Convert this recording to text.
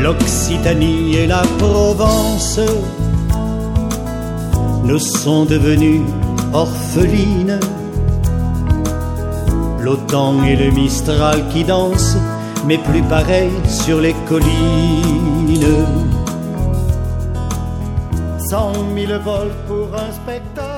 l'Occitanie et la Provence nous sont devenues orphelines. L'automne et le Mistral qui dansent, mais plus pareil sur les collines. 100 000 vols pour un spectacle,